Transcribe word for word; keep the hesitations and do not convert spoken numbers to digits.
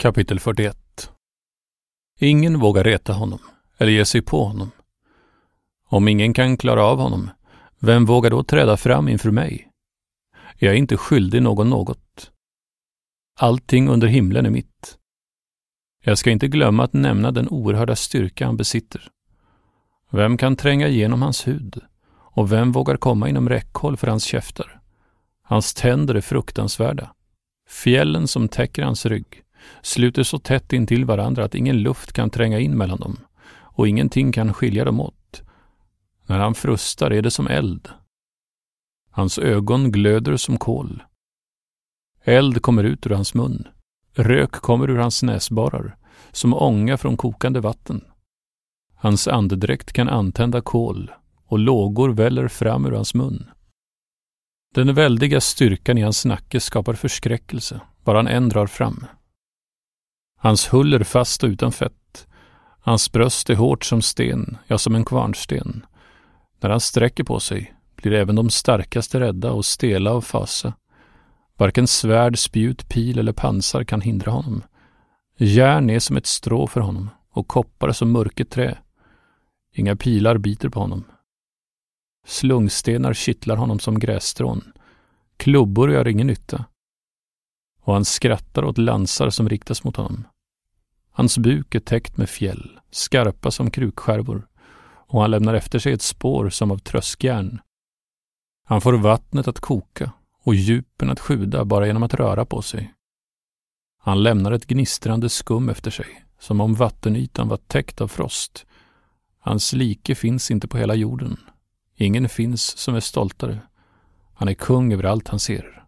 Kapitel fyrtioett. Ingen vågar reta honom eller ge sig på honom. Om ingen kan klara av honom, vem vågar då träda fram inför mig? Jag är inte skyldig någon något. Allting under himlen är mitt. Jag ska inte glömma att nämna den oerhörda styrka han besitter. Vem kan tränga igenom hans hud? Och vem vågar komma inom räckhåll för hans käftar? Hans tänder är fruktansvärda. Fjällen som täcker hans rygg sluter så tätt in till varandra att ingen luft kan tränga in mellan dem och ingenting kan skilja dem åt. När han frustar är det som eld. Hans ögon glöder som kol. Eld kommer ut ur hans mun. Rök kommer ur hans näsborrar som ånga från kokande vatten. Hans andedräkt kan antända kol och lågor väller fram ur hans mun. Den väldiga styrkan i hans nacke skapar förskräckelse, bara han än drar fram. Hans hull är fast och utan fett. Hans bröst är hårt som sten, ja som en kvarnsten. När han sträcker på sig blir även de starkaste rädda och stela av fasa. Varken svärd, spjut, pil eller pansar kan hindra honom. Järn är som ett strå för honom och koppar som mörket trä. Inga pilar biter på honom. Slungstenar kittlar honom som grässtrån. Klubbor gör ingen nytta. Och han skrattar åt lansar som riktas mot honom. Hans buk är täckt med fjäll, skarpa som krukskärvor, och han lämnar efter sig ett spår som av tröskjärn. Han får vattnet att koka och djupen att sjuda bara genom att röra på sig. Han lämnar ett gnistrande skum efter sig, som om vattenytan var täckt av frost. Hans like finns inte på hela jorden. Ingen finns som är stoltare. Han är kung över allt han ser.